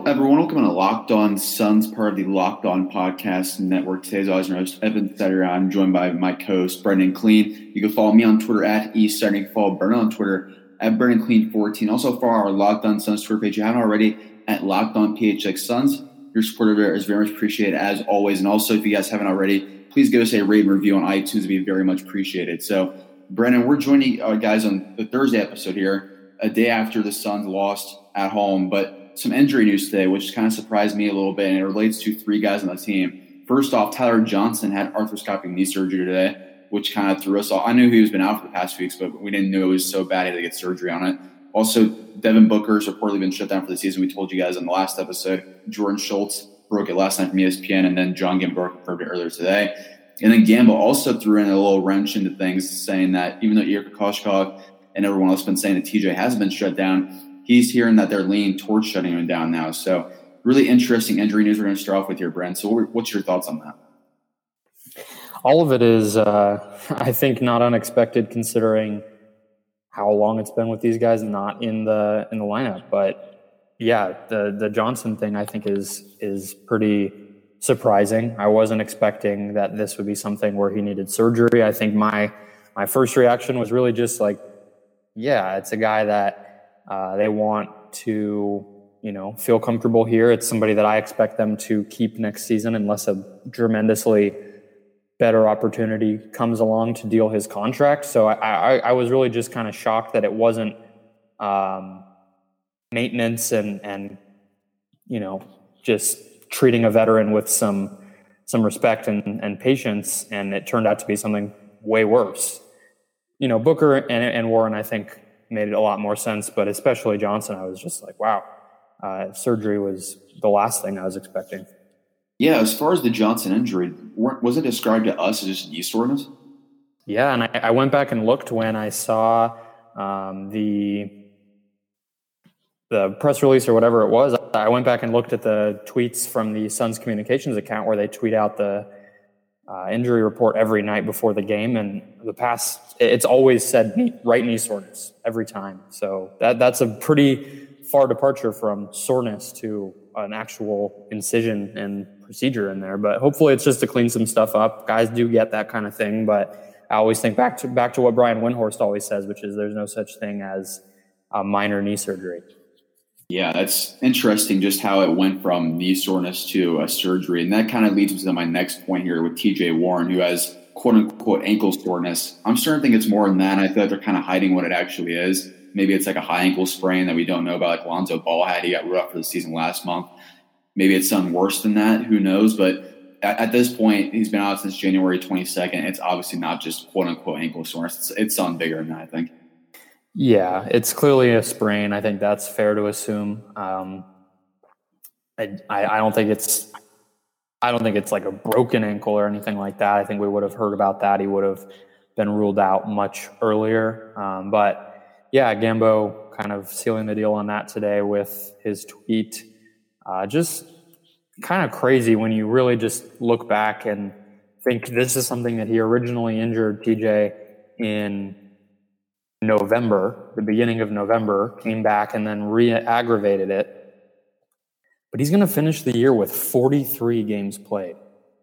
everyone? Welcome to Locked On Suns, part of the Locked On Podcast Network. Today's always your host, Evan Setter. I'm joined by my co-host, Brendan Clean. You can follow me on Twitter at eSetter. You can follow Brendan on Twitter at Brendan Clean14. Also follow our Locked On Suns Twitter page. If you haven't already, at Locked On PHX Suns. Your support of it is very much appreciated as always. And also, if you guys haven't already, please give us a rate and review on iTunes. It'd be very much appreciated. So, Brendan, we're joining guys on the Thursday episode here, a day after the Suns lost at home, but some injury news today, which kind of surprised me a little bit, and it relates to three guys on the team. First off, Tyler Johnson had arthroscopic knee surgery today, which kind of threw us off. I knew he was been out for the past weeks, but we didn't know it was so bad he had to get surgery on it. Also, Devin Booker's reportedly been shut down for the season. We told you guys on the last episode. Jordan Schultz broke it last night from ESPN, and then John Gambo confirmed it earlier today. And then Gambo also threw in a little wrench into things, saying that even though Igor Kokoskov and everyone else has been saying that TJ hasn't been shut down, he's hearing that they're leaning towards shutting him down now. So really interesting injury news we're going to start off with here, Brent. So what's your thoughts on that? All of it is, I think, not unexpected considering how long it's been with these guys not in the lineup. But yeah, the Johnson thing I think is pretty surprising. I wasn't expecting that this would be something where he needed surgery. I think my first reaction was really just like, yeah, it's a guy that they want to, feel comfortable here. It's somebody that I expect them to keep next season unless a tremendously better opportunity comes along to deal his contract. So I was really just kind of shocked that it wasn't maintenance and just treating a veteran with some respect and patience, and it turned out to be something way worse. Booker and Warren, I think, made a lot more sense, but especially Johnson, I was just like, wow, surgery was the last thing I was expecting. Yeah, as far as the Johnson injury, was it described to us as just knee soreness? Yeah, and I went back and looked when I saw the press release or whatever it was. I went back and looked at the tweets from the Suns communications account where they tweet out the injury report every night before the game, and it's always said right knee soreness every time. So that's a pretty far departure from soreness to an actual incision and procedure in there. But hopefully it's just to clean some stuff up. Guys do get that kind of thing, but I always think back to what Brian Windhorst always says, which is there's no such thing as a minor knee surgery. Yeah, that's interesting just how it went from knee soreness to a surgery. And that kind of leads me to my next point here with TJ Warren, who has quote-unquote ankle soreness. I'm starting to think it's more than that. I feel like they're kind of hiding what it actually is. Maybe it's like a high ankle sprain that we don't know about, like Lonzo Ball had. He got ruled out for the season last month. Maybe it's something worse than that. Who knows? But at this point, he's been out since January 22nd. It's obviously not just quote-unquote ankle soreness. It's something bigger than that, I think. Yeah, it's clearly a sprain. I think that's fair to assume. I don't think it's like a broken ankle or anything like that. I think we would have heard about that. He would have been ruled out much earlier. But yeah, Gambo kind of sealing the deal on that today with his tweet. Just kind of crazy when you really just look back and think this is something that he originally injured TJ in November, the beginning of November, came back and then re-aggravated it. But he's going to finish the year with 43 games played.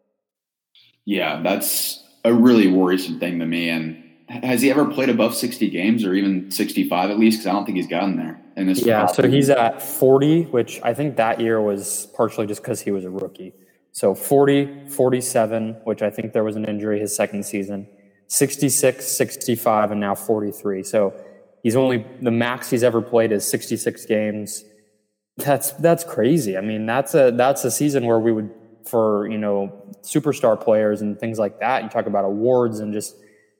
Yeah, that's a really worrisome thing to me. And has he ever played above 60 games or even 65 at least? Because I don't think he's gotten there. Yeah, so he's at 40, which I think that year was partially just because he was a rookie. So 40, 47, which I think there was an injury his second season. 66, 65, and now 43. So the max he's ever played is 66 games. That's crazy. I mean, that's a season where we would, for, superstar players and things like that, you talk about awards and just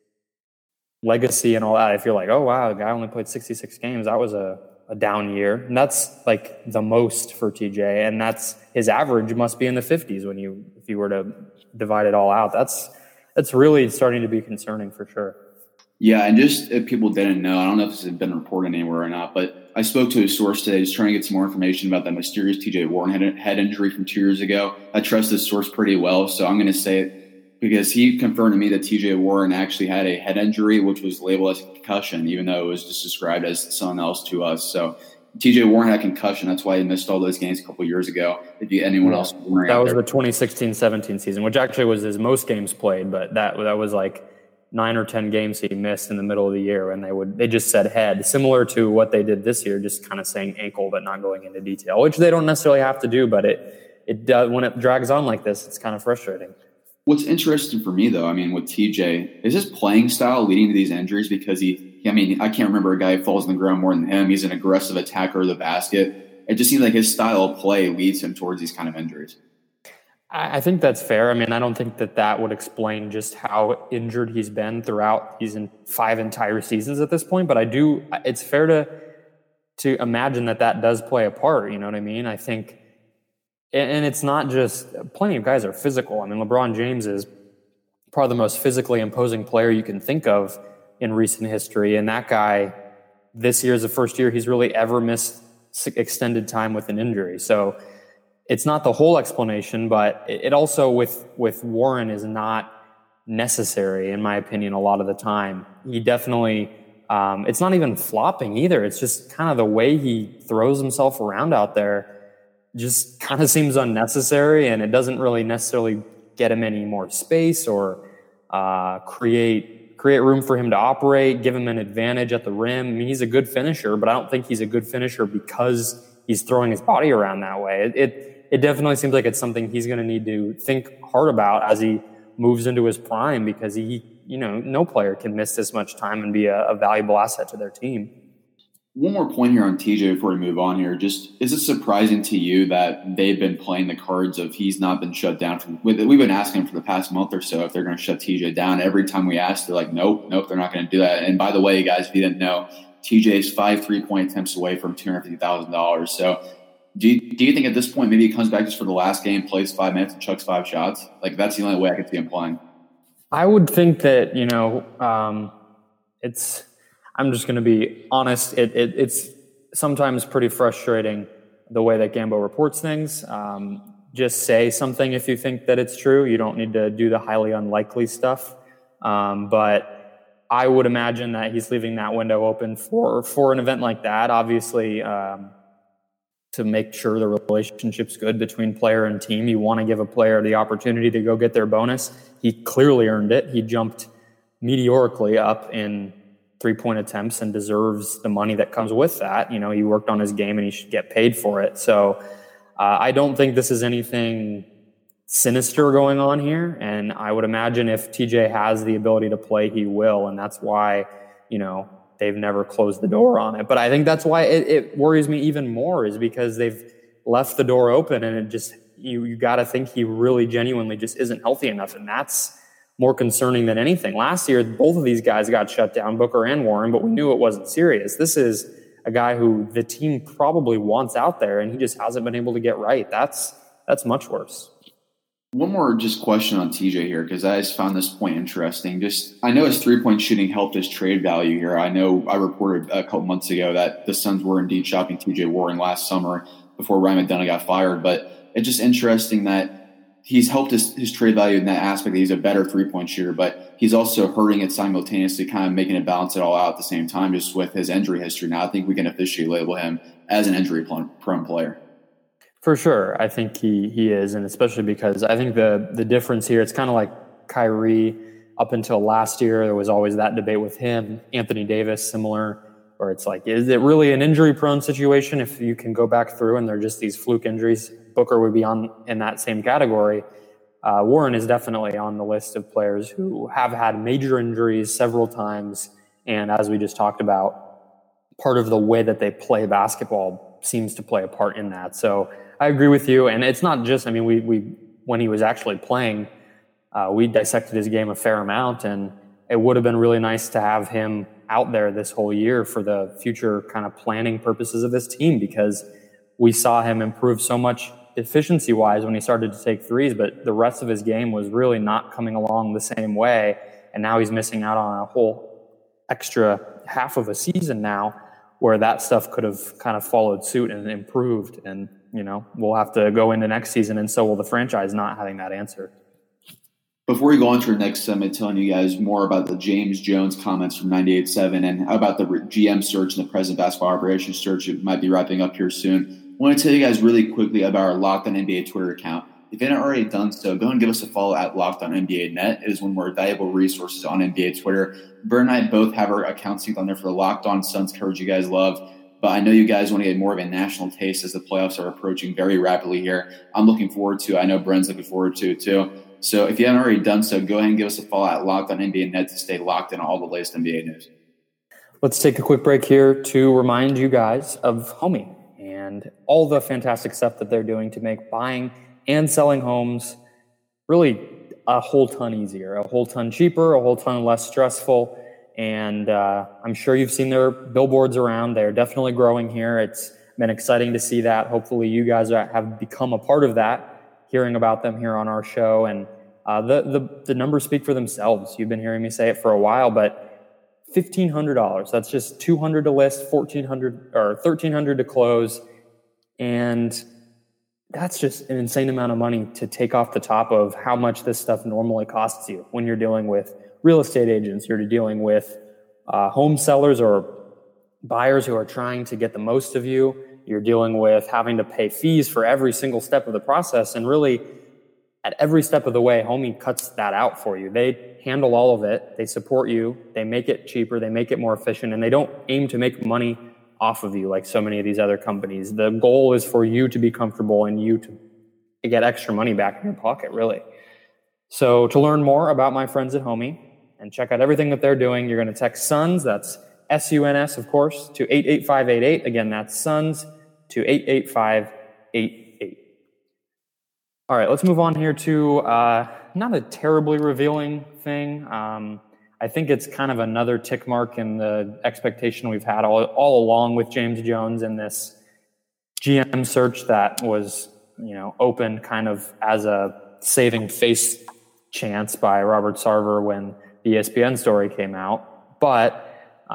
legacy and all that. If you're like, oh wow, the guy only played 66 games, that was a down year. And that's like the most for TJ. And that's his average must be in the 50s if you were to divide it all out. That's really starting to be concerning for sure. Yeah, and just if people didn't know, I don't know if this has been reported anywhere or not, but I spoke to a source today just trying to get some more information about that mysterious TJ Warren head injury from 2 years ago. I trust this source pretty well, so I'm going to say it because he confirmed to me that TJ Warren actually had a head injury, which was labeled as a concussion, even though it was just described as something else to us. So TJ Warren had concussion. That's why he missed all those games a couple years ago. If anyone else was that out was there. the 2016-17 season, which actually was his most games played, but that was like 9 or 10 games he missed in the middle of the year, and they just said head, similar to what they did this year, just kind of saying ankle but not going into detail, which they don't necessarily have to do, but it does when it drags on like this. It's kind of frustrating. What's interesting for me, though, I mean, with TJ, is his playing style leading to these injuries? Because I can't remember a guy who falls on the ground more than him. He's an aggressive attacker of the basket. It just seems like his style of play leads him towards these kind of injuries. I think that's fair. I mean, I don't think that would explain just how injured he's been throughout. He's in 5 entire seasons at this point, but it's fair to imagine that does play a part. You know what I mean? I think, and it's not just, plenty of guys are physical. I mean, LeBron James is probably the most physically imposing player you can think of in recent history. And that guy, this year is the first year he's really ever missed extended time with an injury. So it's not the whole explanation, but it also with Warren is not necessary, in my opinion, a lot of the time. He definitely, it's not even flopping either. It's just kind of the way he throws himself around out there just kind of seems unnecessary, and it doesn't really necessarily get him any more space or create room for him to operate, give him an advantage at the rim. I mean, he's a good finisher, but I don't think he's a good finisher because he's throwing his body around that way. It definitely seems like it's something he's going to need to think hard about as he moves into his prime, because no player can miss this much time and be a valuable asset to their team. One more point here on TJ before we move on here. Just, is it surprising to you that they've been playing the cards of he's not been shut down? We've been asking him for the past month or so if they're going to shut TJ down. Every time we ask, they're like, nope, they're not going to do that. And by the way, guys, if you didn't know, TJ's 5 3-point attempts away from $250,000. So do you think at this point maybe he comes back just for the last game, plays 5 minutes, and chucks 5 shots? Like, that's the only way I could see him playing. I would think that, I'm just going to be honest. It's sometimes pretty frustrating the way that Gambo reports things. Just say something if you think that it's true. You don't need to do the highly unlikely stuff. But I would imagine that he's leaving that window open for an event like that. Obviously, to make sure the relationship's good between player and team, you want to give a player the opportunity to go get their bonus. He clearly earned it. He jumped meteorically up in 3-point attempts and deserves the money that comes with that. He worked on his game and he should get paid for it. So I don't think this is anything sinister going on here. And I would imagine if TJ has the ability to play, he will. And that's why, they've never closed the door on it. But I think that's why it worries me even more, is because they've left the door open, and it just, you got to think he really genuinely just isn't healthy enough. And that's more concerning than anything. Last year, both of these guys got shut down, Booker and Warren, but we knew it wasn't serious. This is a guy who the team probably wants out there, and he just hasn't been able to get right. That's much worse. One more just question on TJ here, because I just found this point interesting. I know his 3-point shooting helped his trade value here. I know I reported a couple months ago that the Suns were indeed shopping TJ Warren last summer before Ryan McDonough got fired, but it's just interesting that he's helped his trade value in that aspect. That he's a better 3-point shooter, but he's also hurting it simultaneously, kind of making it balance it all out at the same time, just with his injury history. Now I think we can officially label him as an injury-prone player. For sure. I think he is, and especially because I think the difference here, it's kind of like Kyrie. Up until last year, there was always that debate with him. Anthony Davis, similar, where it's like, is it really an injury-prone situation if you can go back through and they're just these fluke injuries? Booker would be in that same category. Warren is definitely on the list of players who have had major injuries several times, and as we just talked about, part of the way that they play basketball seems to play a part in that. So I agree with you, and it's not just, we when he was actually playing, we dissected his game a fair amount, and it would have been really nice to have him out there this whole year for the future kind of planning purposes of this team, because we saw him improve so much efficiency-wise when he started to take threes, but the rest of his game was really not coming along the same way, and now he's missing out on a whole extra half of a season now where that stuff could have kind of followed suit and improved, and we'll have to go into next season, and so will the franchise, not having that answer. Before we go on to our next segment, telling you guys more about the James Jones comments from 98.7 and about the GM search and the president basketball operations search, it might be wrapping up here soon. I want to tell you guys really quickly about our Locked On NBA Twitter account. If you haven't already done so, go and give us a follow at Locked On NBA Net. It is one of our valuable resources on NBA Twitter. Bert and I both have our accounts synced on there for the Locked On Suns coverage you guys love. But I know you guys want to get more of a national taste as the playoffs are approaching very rapidly here. I'm looking forward to it. I know Brent's looking forward to it too. So if you haven't already done so, go ahead and give us a follow at Locked On NBA Net to stay locked in on all the latest NBA news. Let's take a quick break here to remind you guys of Homey and all the fantastic stuff that they're doing to make buying and selling homes really a whole ton easier, a whole ton cheaper, a whole ton less stressful. And I'm sure you've seen their billboards around. They're definitely growing here. It's been exciting to see that. Hopefully you guys have become a part of that, hearing about them here on our show. And the numbers speak for themselves. You've been hearing me say it for a while, but $1,500, that's just $200 to list, $1,400 or $1,300 to close. And that's just an insane amount of money to take off the top of how much this stuff normally costs you when you're dealing with real estate agents, you're dealing with home sellers or buyers who are trying to get the most of you. You're dealing with having to pay fees for every single step of the process. And really, at every step of the way, Homey cuts that out for you. They handle all of it. They support you. They make it cheaper. They make it more efficient. And they don't aim to make money off of you like so many of these other companies. The goal is for you to be comfortable and you to get extra money back in your pocket, really. So to learn more about my friends at Homey and check out everything that they're doing, you're going to text SUNS, that's SUNS, of course, to 88588. Again, that's SUNS to 88588. All right, let's move on here to not a terribly revealing thing. I think it's kind of another tick mark in the expectation we've had all along with James Jones and this GM search that was, open kind of as a saving face chance by Robert Sarver when the ESPN story came out. But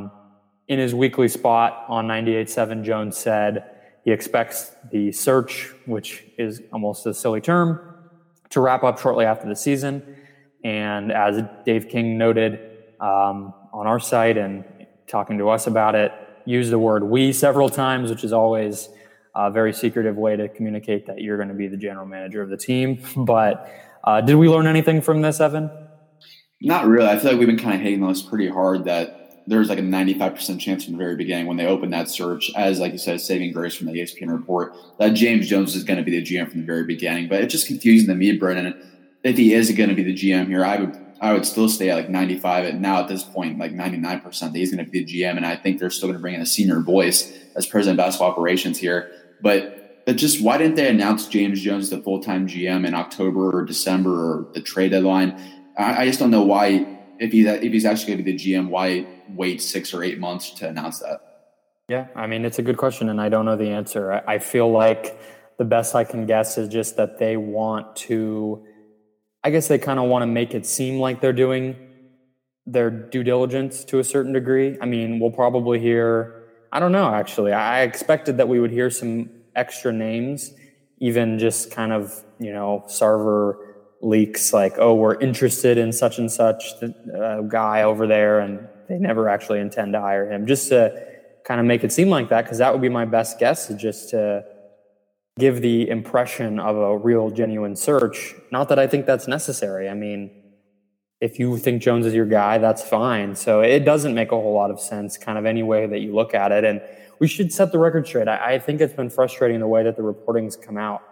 in his weekly spot on 98.7, Jones said he expects the search, which is almost a silly term, to wrap up shortly after the season. And as Dave King noted on our site and talking to us about it, used the word "we" several times, which is always a very secretive way to communicate that you're going to be the general manager of the team. But did we learn anything from this, Evan? Not really. I feel like we've been kind of hitting on this pretty hard that there's like a 95% chance from the very beginning when they opened that search, as like you said, saving grace from the ESPN report, that James Jones is going to be the GM from the very beginning. But it's just confusing to me, Brennan. If he is going to be the GM here, I would still stay at like 95, and now at this point, like 99% that he's going to be the GM, and I think they're still going to bring in a senior voice as president of basketball operations here. But just why didn't they announce James Jones the full-time GM in October or December or the trade deadline? I just don't know why, if he's actually going to be the GM, why wait 6 or 8 months to announce that? Yeah, I mean, it's a good question, and I don't know the answer. I feel like the best I can guess is just that they want to – I guess they kind of want to make it seem like they're doing their due diligence to a certain degree. I mean, we'll probably hear – I don't know, actually. I expected that we would hear some extra names, even just kind of, Sarver leaks like, oh, we're interested in such and such guy over there, and they never actually intend to hire him. Just to kind of make it seem like that, because that would be my best guess, is just to give the impression of a real, genuine search. Not that I think that's necessary. I mean, if you think Jones is your guy, that's fine. So it doesn't make a whole lot of sense kind of any way that you look at it. And we should set the record straight. I think it's been frustrating the way that the reporting's come out.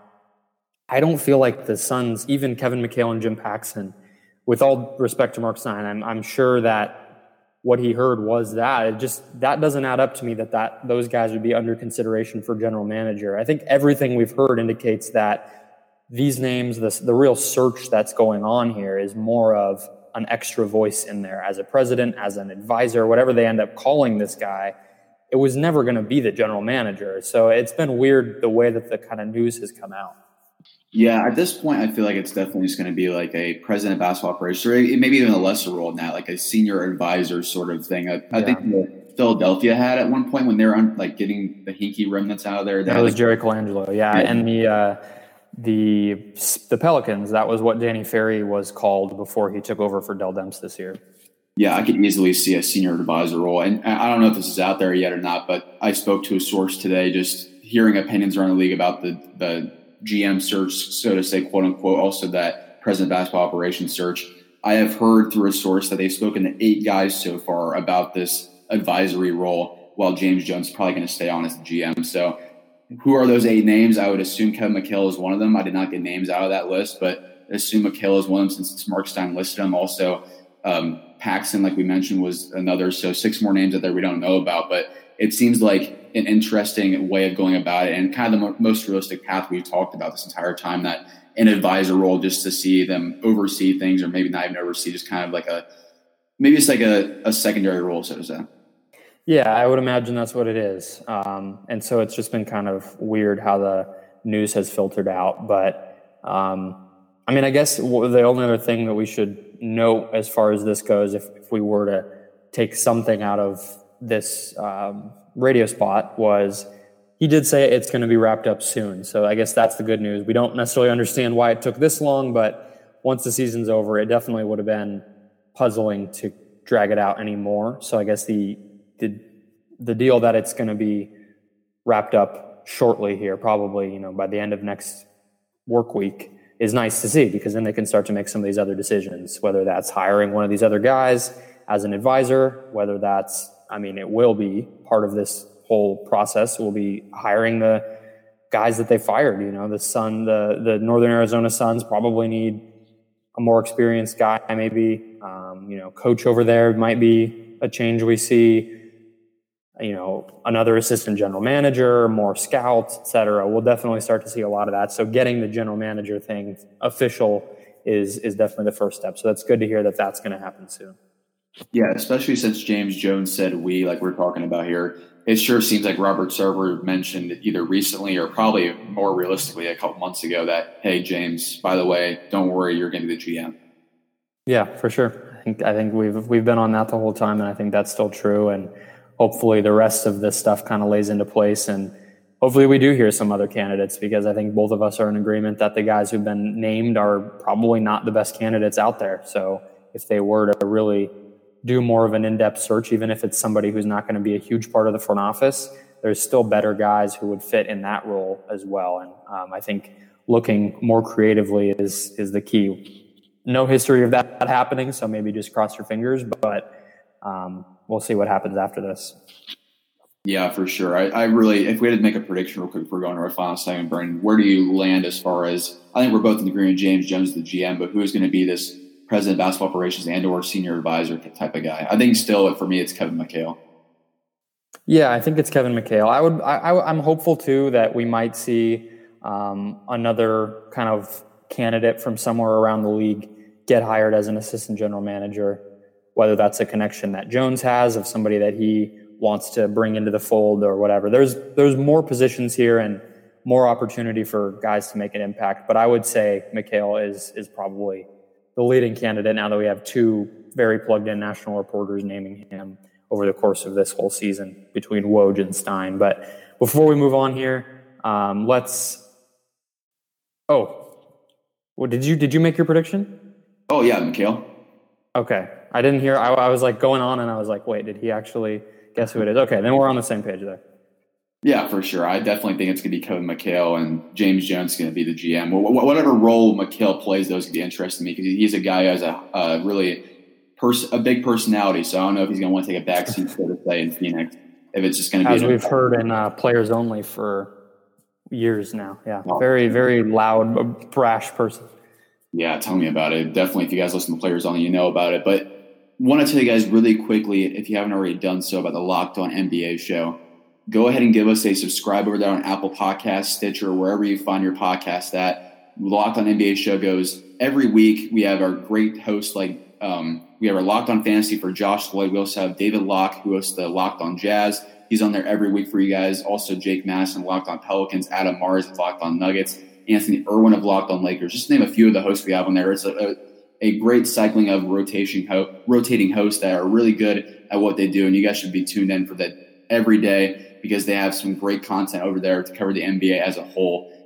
I don't feel like the Suns, even Kevin McHale and Jim Paxson, with all respect to Mark Stein, I'm sure that what he heard was that. That doesn't add up to me that those guys would be under consideration for general manager. I think everything we've heard indicates that these names, the real search that's going on here is more of an extra voice in there as a president, as an advisor, whatever they end up calling this guy. It was never going to be the general manager. So it's been weird the way that the kind of news has come out. Yeah, at this point, I feel like it's definitely just going to be like a president of basketball operations, or maybe even a lesser role than that, like a senior advisor sort of thing. I think Philadelphia had at one point when they were getting the Hinkie remnants out of there. That was Jerry Colangelo, yeah. And the Pelicans. That was what Danny Ferry was called before he took over for Dell Demps this year. Yeah, I could easily see a senior advisor role. And I don't know if this is out there yet or not, but I spoke to a source today just hearing opinions around the league about the GM search, so to say, quote unquote, also that president basketball operations search. I have heard through a source that they've spoken to 8 guys so far about this advisory role, while James Jones is probably going to stay on as the GM. So who are those 8 names? I would assume Kevin McHale is one of them. I did not get names out of that list, but assume McHale is one of them since Mark Stein listed him. Also, Paxson, like we mentioned, was another. So 6 more names out there we don't know about, but it seems like an interesting way of going about it and kind of the most realistic path we've talked about this entire time, that an advisor role just to see them oversee things, or maybe not even oversee, just kind of like a secondary role, so to say. Yeah, I would imagine that's what it is. And so it's just been kind of weird how the news has filtered out. But I mean, I guess the only other thing that we should note as far as this goes, if we were to take something out of this radio spot, was he did say it's going to be wrapped up soon. So I guess that's the good news. We don't necessarily understand why it took this long, but once the season's over, it definitely would have been puzzling to drag it out anymore. So I guess the deal that it's going to be wrapped up shortly here, probably, by the end of next work week, is nice to see, because then they can start to make some of these other decisions, whether that's hiring one of these other guys as an advisor, whether that's, it will be part of this whole process. Will be hiring the guys that they fired. The Northern Arizona Suns probably need a more experienced guy, maybe. Coach over there might be a change we see. Another assistant general manager, more scouts, et cetera. We'll definitely start to see a lot of that. So getting the general manager thing official is definitely the first step. So that's good to hear that that's going to happen soon. Yeah, especially since James Jones said we, like we're talking about here, it sure seems like Robert Sarver mentioned either recently or probably more realistically a couple months ago that, hey, James, by the way, don't worry, you're going to be the GM. Yeah, for sure. I think we've been on that the whole time, and I think that's still true. And hopefully the rest of this stuff kind of lays into place, and hopefully we do hear some other candidates, because I think both of us are in agreement that the guys who've been named are probably not the best candidates out there. So if they were to really do more of an in-depth search, even if it's somebody who's not going to be a huge part of the front office, there's still better guys who would fit in that role as well. And I think looking more creatively is the key. No history of that happening, so maybe just cross your fingers, but we'll see what happens after this. Yeah, for sure. I really, if we had to make a prediction real quick before going to our final segment, Brandon, where do you land as far as, I think we're both in agreement, James Jones is the GM, but who's going to be this president of basketball operations and or senior advisor type of guy? I think still, for me, it's Kevin McHale. Yeah, I think it's Kevin McHale. I'm hopeful too that we might see another kind of candidate from somewhere around the league get hired as an assistant general manager, whether that's a connection that Jones has of somebody that he wants to bring into the fold or whatever. There's more positions here and more opportunity for guys to make an impact. But I would say McHale is probably the leading candidate now that we have 2 very plugged-in national reporters naming him over the course of this whole season between Woj and Stein. But before we move on here, did you make your prediction? Oh, yeah, McHale. Okay. I didn't hear. I was like going on and I was like, wait, did he actually guess who it is? Okay, then we're on the same page there. Yeah, for sure. I definitely think it's going to be Kevin McHale, and James Jones is going to be the GM. Whatever role McHale plays, though, is going to be interesting to me, because he's a guy who has a big personality. So I don't know if he's going to want to take a backseat, so to say, in Phoenix. If it's just going to be, as we've heard in Players Only for years now. Yeah, very, very loud, brash person. Yeah, tell me about it. Definitely, if you guys listen to Players Only, you know about it. But want to tell you guys really quickly, if you haven't already done so, about the Locked On NBA show. Go ahead and give us a subscribe over there on Apple Podcasts, Stitcher, wherever you find your podcast at. Locked On NBA show goes every week. We have our great hosts we have our Locked On Fantasy for Josh Lloyd. We also have David Locke, who hosts the Locked On Jazz. He's on there every week for you guys. Also, Jake Madison, Locked On Pelicans. Adam Mars, Locked On Nuggets. Anthony Irwin of Locked On Lakers. Just to name a few of the hosts we have on there. It's a great cycling of rotating hosts that are really good at what they do, and you guys should be tuned in for that every day, because they have some great content over there to cover the NBA as a whole.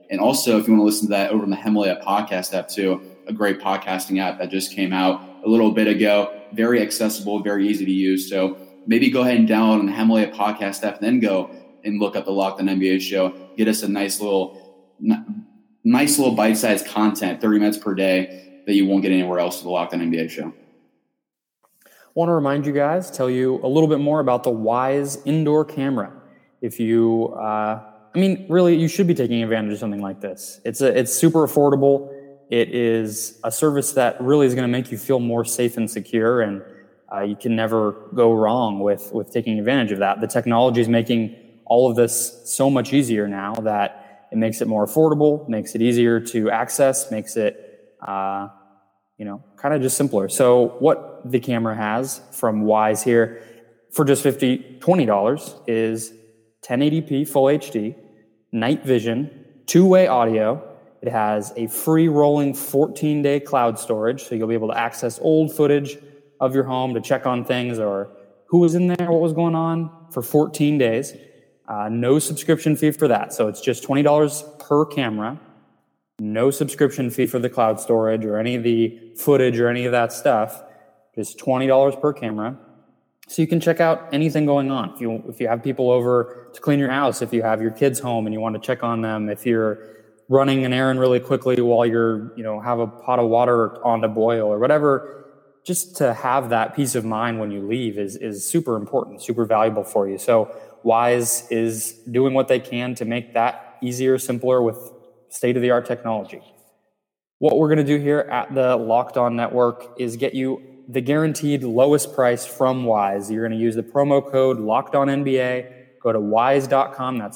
And also, if you want to listen to that over in the Himalaya podcast app too, a great podcasting app that just came out a little bit ago, very accessible, very easy to use. So maybe go ahead and download on the Himalaya podcast app, and then go and look up the Locked On NBA show. Get us a nice little bite-sized content, 30 minutes per day, that you won't get anywhere else with the Locked On NBA show. Want to remind you guys, tell you a little bit more about the Wyze indoor camera. If you, really, you should be taking advantage of something like this. It's super affordable. It is a service that really is going to make you feel more safe and secure, and you can never go wrong with taking advantage of that. The technology is making all of this so much easier now that it makes it more affordable, makes it easier to access, makes it, kind of just simpler. So what the camera has from Wyze here for just $20 is 1080p full HD, night vision, two-way audio. It has a free rolling 14-day cloud storage, so you'll be able to access old footage of your home to check on things or who was in there, what was going on for 14 days. No subscription fee for that. So it's just $20 per camera. No subscription fee for the cloud storage or any of the footage or any of that stuff. Just $20 per camera. So you can check out anything going on. If you have people over to clean your house, if you have your kids home and you want to check on them, if you're running an errand really quickly while you're, have a pot of water on to boil or whatever, just to have that peace of mind when you leave is super important, super valuable for you. So Wyze is doing what they can to make that easier, simpler with state-of-the-art technology. What we're going to do here at the Locked On Network is get you the guaranteed lowest price from Wyze. You're going to use the promo code LOCKEDONNBA. Go to wyze.com. That's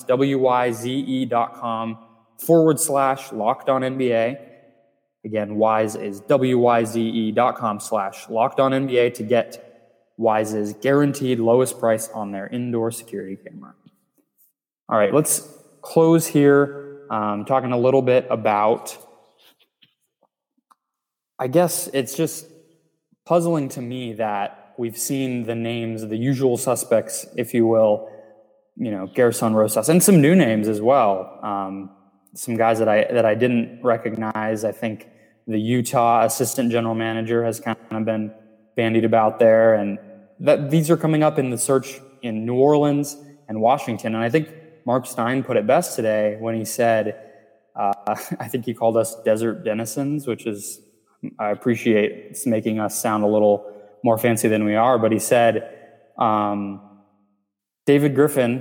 WYZE.com/LockedOnNBA. Again, Wyze is WYZE.com/LockedOnNBA to get Wyze's guaranteed lowest price on their indoor security camera. All right, let's close here. Talking a little bit about, I guess it's just puzzling to me that we've seen the names, the usual suspects, if you will, Gerson Rosas, and some new names as well. Some guys that I didn't recognize. I think the Utah assistant general manager has kind of been bandied about there, and that these are coming up in the search in New Orleans and Washington. And I think Mark Stein put it best today when he said, I think he called us desert denizens, which is, I appreciate it's making us sound a little more fancy than we are. But he said, David Griffin,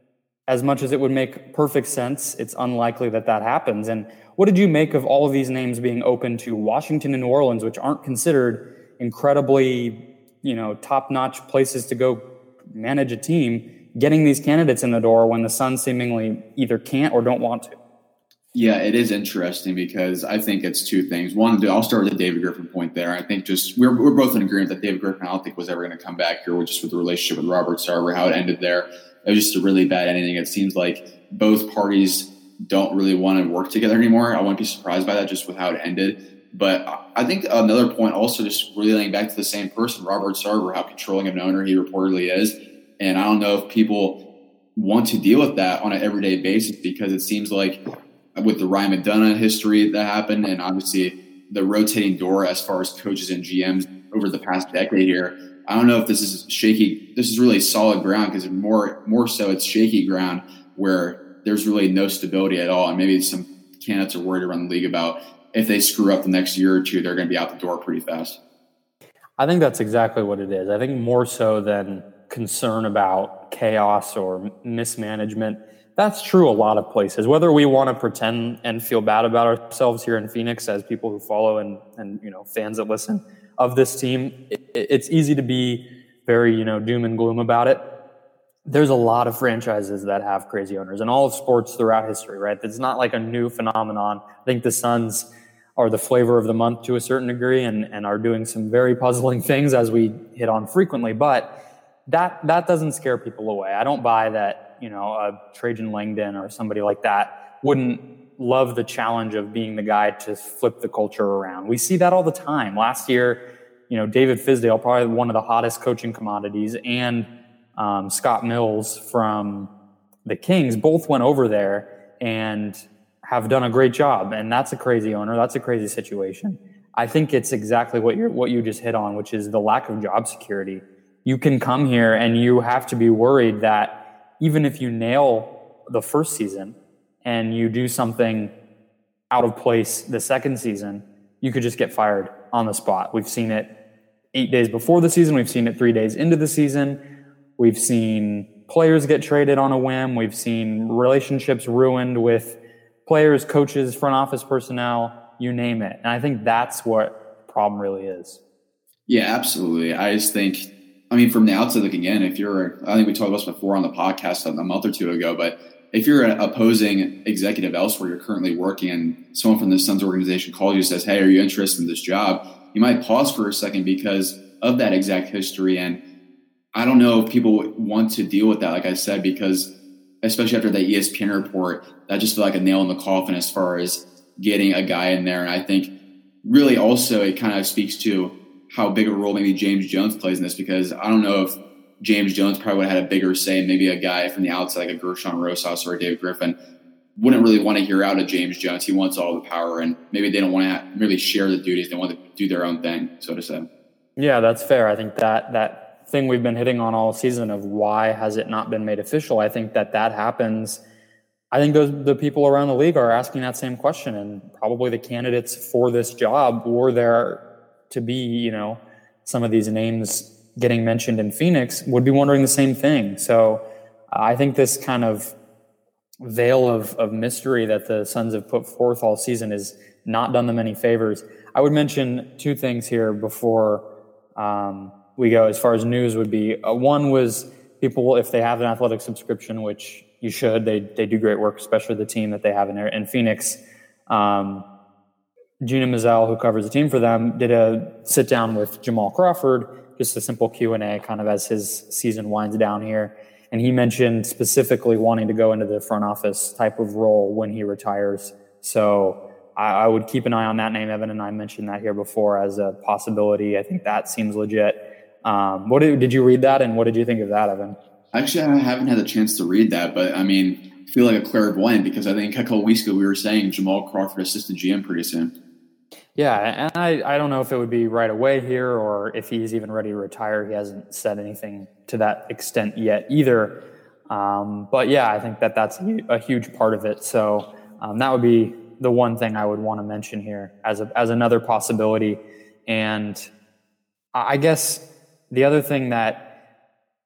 as much as it would make perfect sense, it's unlikely that happens. And what did you make of all of these names being open to Washington and New Orleans, which aren't considered incredibly, top-notch places to go manage a team, getting these candidates in the door when the Suns seemingly either can't or don't want to? Yeah, it is interesting because I think it's two things. One, I'll start with the David Griffin point there. I think just we're both in agreement that David Griffin, I don't think, was ever going to come back here, just with the relationship with Robert Sarver, how it ended there. It was just a really bad ending. It seems like both parties don't really want to work together anymore. I wouldn't be surprised by that just with how it ended. But I think another point also, just relating back to the same person, Robert Sarver, how controlling of an owner he reportedly is. And I don't know if people want to deal with that on an everyday basis, because it seems like with the Ryan McDonough history that happened, and obviously the rotating door as far as coaches and GMs over the past decade here, I don't know if this is shaky. This is really solid ground, because more so it's shaky ground where there's really no stability at all. And maybe some candidates are worried around the league about if they screw up the next year or two, they're going to be out the door pretty fast. I think that's exactly what it is. I think more so than concern about chaos or mismanagement. That's true a lot of places. Whether we want to pretend and feel bad about ourselves here in Phoenix as people who follow and fans that listen of this team, it's easy to be very doom and gloom about it. There's a lot of franchises that have crazy owners, and all of sports throughout history, right? It's not like a new phenomenon. I think the Suns are the flavor of the month to a certain degree, and are doing some very puzzling things, as we hit on frequently. But that doesn't scare people away. I don't buy that, a Trajan Langdon or somebody like that wouldn't love the challenge of being the guy to flip the culture around. We see that all the time. Last year, David Fizdale, probably one of the hottest coaching commodities, and Scott Mills from the Kings both went over there and have done a great job, and that's a crazy owner. That's a crazy situation. I think it's exactly what you just hit on, which is the lack of job security. You can come here and you have to be worried that even if you nail the first season and you do something out of place the second season, you could just get fired on the spot. We've seen it 8 days before the season. We've seen it 3 days into the season. We've seen players get traded on a whim. We've seen relationships ruined with players, coaches, front office personnel, you name it. And I think that's what the problem really is. Yeah, absolutely. I just think, from the outside looking in, I think we talked about this before on the podcast a month or two ago, but if you're an opposing executive elsewhere, you're currently working, and someone from the Suns organization calls you and says, hey, are you interested in this job? You might pause for a second because of that exact history. And I don't know if people want to deal with that, like I said, because especially after that ESPN report, that just felt like a nail in the coffin as far as getting a guy in there. And I think really also it kind of speaks to how big a role maybe James Jones plays in this, because I don't know if James Jones probably would have had a bigger say. Maybe a guy from the outside like a Gershon Rosas or a David Griffin wouldn't really want to hear out of James Jones. He wants all the power, and maybe they don't want to really share the duties. They want to do their own thing, so to say. Yeah, that's fair. I think that thing we've been hitting on all season of why has it not been made official, I think that happens. I think the people around the league are asking that same question, and probably the candidates for this job were there to be, some of these names getting mentioned in Phoenix would be wondering the same thing. So I think this kind of veil of mystery that the Suns have put forth all season has not done them any favors. I would mention two things here before we go as far as news would be. One was people, if they have an athletic subscription, which you should, they do great work, especially the team that they have in Phoenix. Gina Mizell, who covers the team for them, did a sit down with Jamal Crawford, just a simple Q&A kind of as his season winds down here. And he mentioned specifically wanting to go into the front office type of role when he retires. So I would keep an eye on that name. Evan and I mentioned that here before as a possibility. I think that seems legit. Did you read that, and what did you think of that, Evan? Actually, I haven't had a chance to read that, but I feel like a clairvoyant, because I think a couple of weeks ago we were saying Jamal Crawford assistant GM pretty soon. Yeah, and I don't know if it would be right away here or if he's even ready to retire. He hasn't said anything to that extent yet either. But yeah, I think that's a huge part of it. So that would be the one thing I would want to mention here as another possibility. And I guess the other thing that,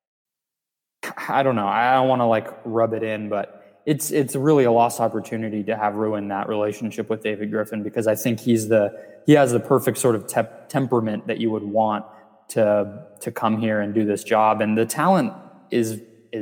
I don't know, I don't want to rub it in, but it's really a lost opportunity to have ruined that relationship with David Griffin, because I think he has the perfect sort of temperament that you would want to come here and do this job. And the talent is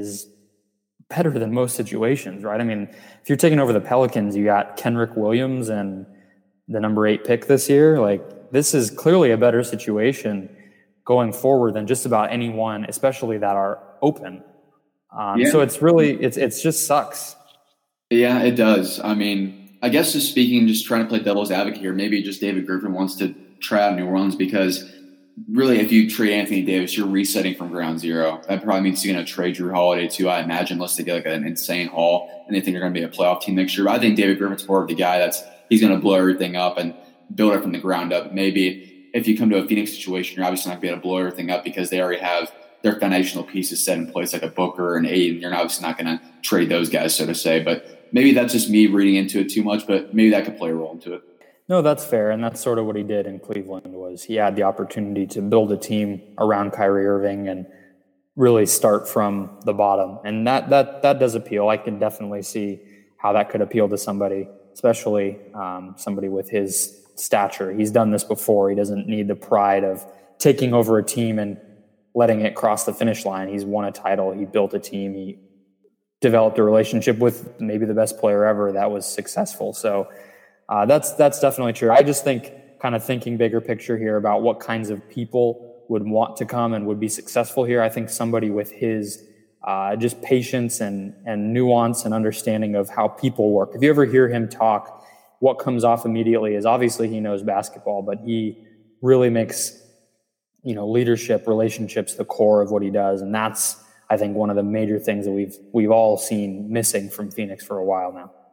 better than most situations, right? If you're taking over the Pelicans, you got Kenrich Williams and the number 8 pick this year. This is clearly a better situation going forward than just about anyone, especially that are open. So it's really, it's just sucks. Yeah, it does. I guess just trying to play devil's advocate here, maybe just David Griffin wants to try out New Orleans, because really if you trade Anthony Davis, you're resetting from ground zero. That probably means you're going to trade Drew Holiday too, I imagine, unless they get an insane haul and they think they're going to be a playoff team next year. But I think David Griffin's more of the guy he's going to blow everything up and build it from the ground up. Maybe if you come to a Phoenix situation, you're obviously not going to be able to blow everything up because they already have their foundational pieces set in place, like a Booker and Aiden. You're obviously not going to trade those guys, so to say. But maybe that's just me reading into it too much, but maybe that could play a role into it. No, that's fair. And that's sort of what he did in Cleveland. Was he had the opportunity to build a team around Kyrie Irving and really start from the bottom. And that does appeal. I can definitely see how that could appeal to somebody, especially somebody with his stature. He's done this before. He doesn't need the pride of taking over a team and letting it cross the finish line. He's won a title. He built a team. He developed a relationship with maybe the best player ever that was successful. So that's definitely true. I just think, kind of thinking bigger picture here about what kinds of people would want to come and would be successful here. I think somebody with his just patience and nuance and understanding of how people work. If you ever hear him talk, what comes off immediately is obviously he knows basketball, but he really makes leadership, relationships, the core of what he does. And that's, I think, one of the major things that we've all seen missing from Phoenix for a while now.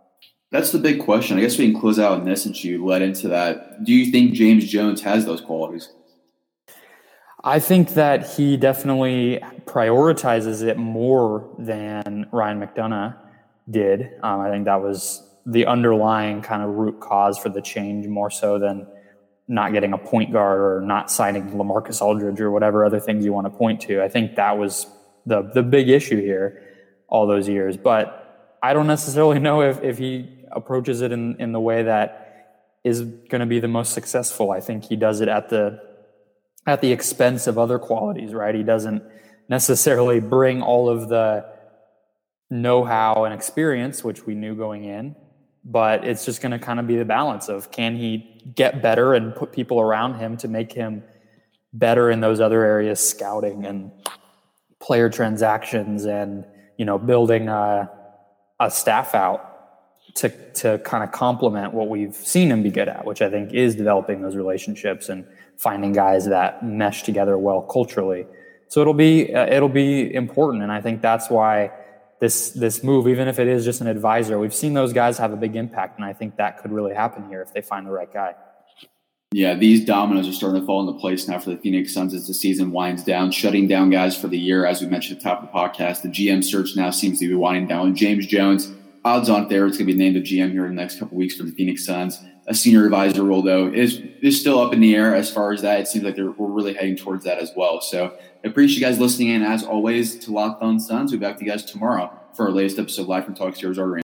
That's the big question. I guess we can close out on this since you led into that. Do you think James Jones has those qualities? I think that he definitely prioritizes it more than Ryan McDonough did. I think that was the underlying kind of root cause for the change, more so than not getting a point guard or not signing LaMarcus Aldridge or whatever other things you want to point to. I think that was the big issue here all those years. But I don't necessarily know if he approaches it in the way that is going to be the most successful. I think he does it at the expense of other qualities, right? He doesn't necessarily bring all of the know-how and experience, which we knew going in, but it's just going to kind of be the balance of, can he get better and put people around him to make him better in those other areas, scouting and player transactions and, building a staff out to kind of complement what we've seen him be good at, which I think is developing those relationships and finding guys that mesh together well culturally. So it'll be important. And I think that's why this move, even if it is just an advisor, we've seen those guys have a big impact. And I think that could really happen here if they find the right guy. Yeah, these dominoes are starting to fall into place now for the Phoenix Suns as the season winds down, shutting down guys for the year. As we mentioned at the top of the podcast, the GM search now seems to be winding down with James Jones. Odds on there, it's going to be named the GM here in the next couple of weeks for the Phoenix Suns. A senior advisor role, though, is still up in the air as far as that. It seems like we're really heading towards that as well. So I appreciate you guys listening in. As always, to Locked On Suns. We'll be back to you guys tomorrow for our latest episode live from Talk Steelers Arena.